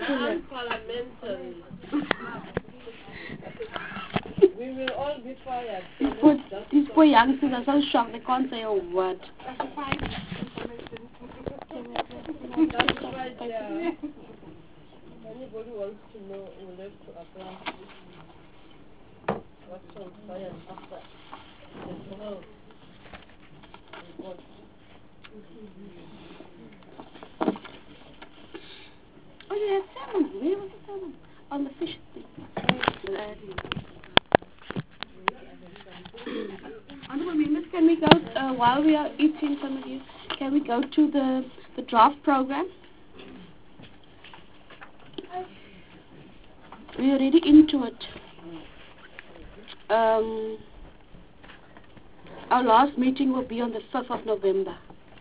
unparliamentary. We will all be fired. These poor youngsters are so shocked they can't say a word. That's right, yeah. Anybody wants to know will have to apply. What transpired after the trial report. Oh, you had salmon. Where was the salmon? On the fish thing. Honorable members, can we go, while we are eating, some of you, can we go to the draft program? We are already into it. Our last meeting will be on the 5th of November.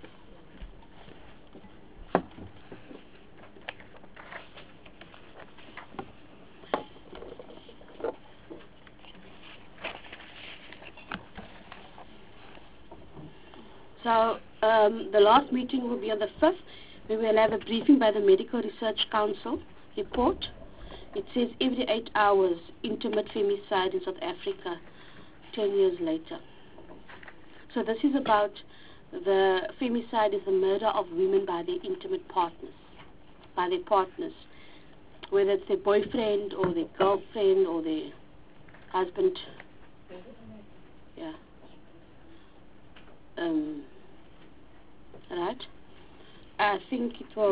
So the last meeting will be on the 5th. We will have a briefing by the Medical Research Council report. It says every 8 hours, intimate femicide in South Africa, 10 years later. So this is about the femicide is the murder of women by their intimate partners, by their partners, whether it's their boyfriend or their girlfriend or their husband. Yeah. Right. I think it will.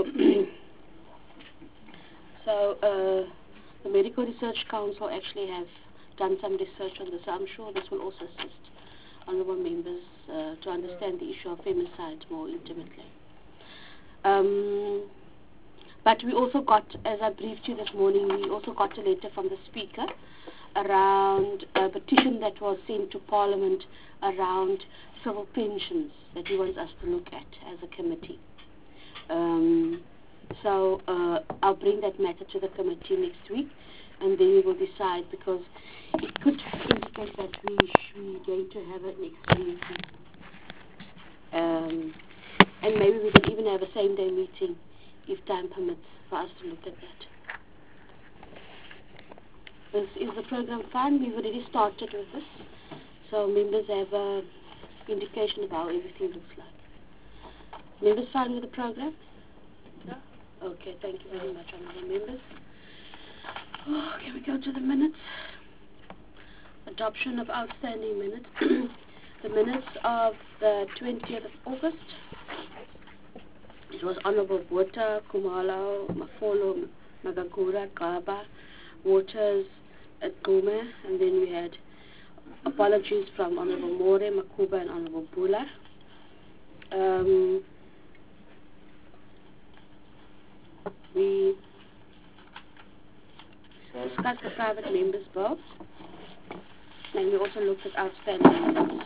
So the Medical Research Council actually have done some research on this. I'm sure this will also assist honourable members to understand the issue of femicide more intimately. But we also got, as I briefed you this morning, we also got a letter from the Speaker around a petition that was sent to Parliament around civil pensions that he wants us to look at as a committee. So I'll bring that matter to the committee next week, and then we will decide, because it could indicate that we're going to have it next meeting. And maybe we could even have a same-day meeting, if time permits, for us to look at that. This is the program fine. We've already started with this, so members have an indication of how everything looks like. Members fine with the program? Yeah. Okay, thank you very much, honourable members. Oh, can we go to the minutes? Adoption of outstanding minutes. The minutes of the 20th of August. It was Honourable Botha, Khumalo, Mafolo, Magagura, Gaba, Waters, Gume, and then we had apologies from Honourable More, Makuba, and Honourable Bula. We discussed the private members' votes, and we also looked at outstanding minutes.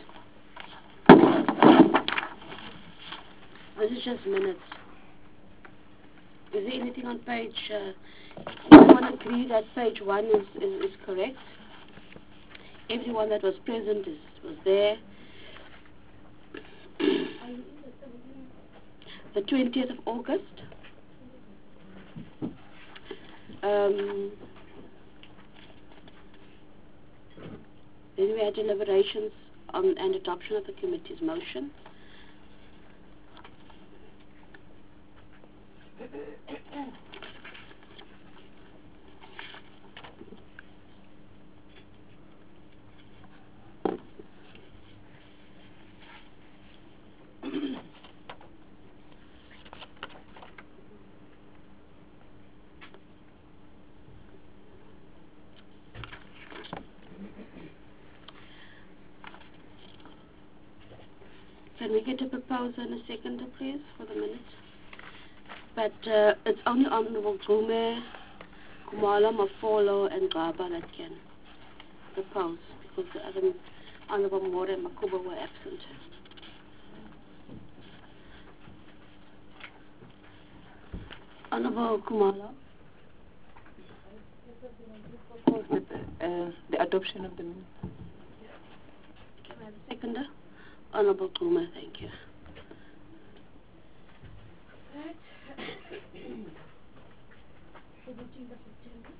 This is just minutes. Is there anything on page, everyone agree that page 1 is correct? Everyone that was present was there. The 20th of August. Then we had deliberations on and adoption of the committee's motion. Can we get a proposer and a seconder, please, for the minutes? But it's only Honourable Gume, Khumalo, Mafolo, and Gaba that can propose, because the other Honourable More and Makuba were absent. Honourable Khumalo. Propose the adoption of the minutes. Can I have a seconder? Honourable Gume, thank you. 17th of September.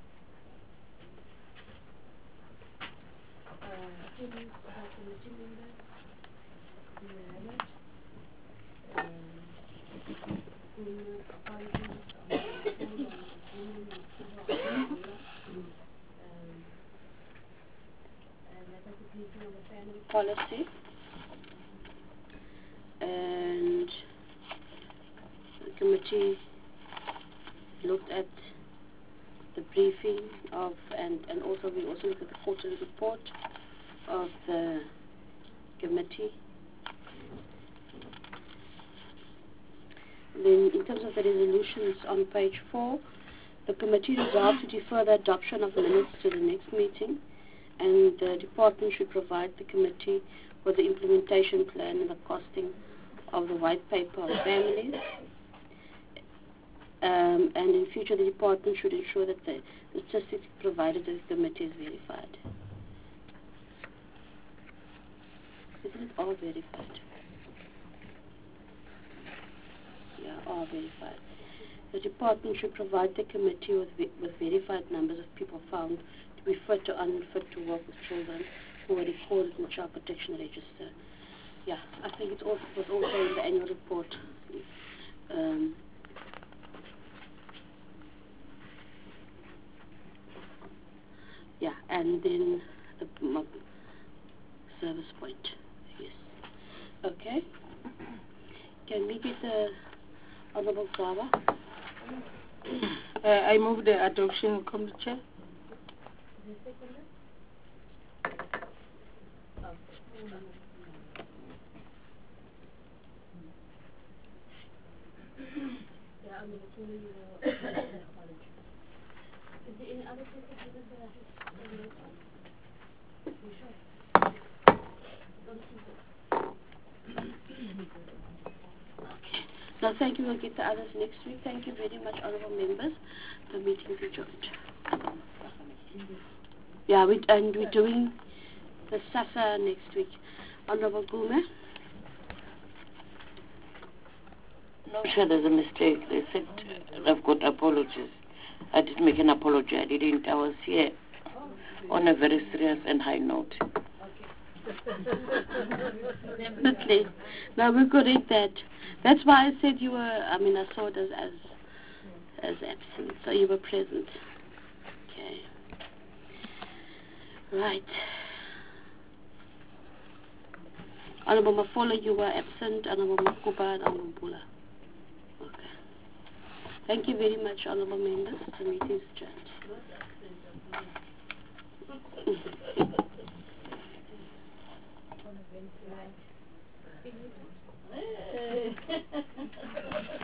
Attendance by committee members. We have it. Appointments on the phone on and that was the briefing on the family policy. And the committee looked at the briefing of and also we also looked at the quarterly report of the committee. Then in terms of the resolutions on page 4, the committee resolved to defer the adoption of minutes to the next meeting, and the department should provide the committee with the implementation plan and the costing of the white paper on families. And in future, the department should ensure that the statistics provided to the committee is verified. Isn't it all verified? Yeah, all verified. The department should provide the committee with verified numbers of people found to be fit or unfit to work with children who are recorded in the Child Protection Register. Yeah, I think it was also in the annual report. Yeah, and then the service point. Yes. Okay. Can we get the Honorable Zaba? I move the adoption, Committee Chair. Is there any other business that I Okay. Now, thank you. We'll get the others next week. Thank you very much, honorable members. The meeting is adjourned. Yeah, we're doing the SASA next week. Honorable Gume. No, sure, there's a mistake. They said I've got apologies. I did make an apology. I didn't. I was here on a very serious and high note. Definitely. Now we could read that. That's why I said you were, I saw it as absent. So you were present. Okay. Right. Honorable Mafola, you were absent. Honorable Makuba and Honorable Bula. Okay. Thank you very much, honorable members. The meeting is adjourned.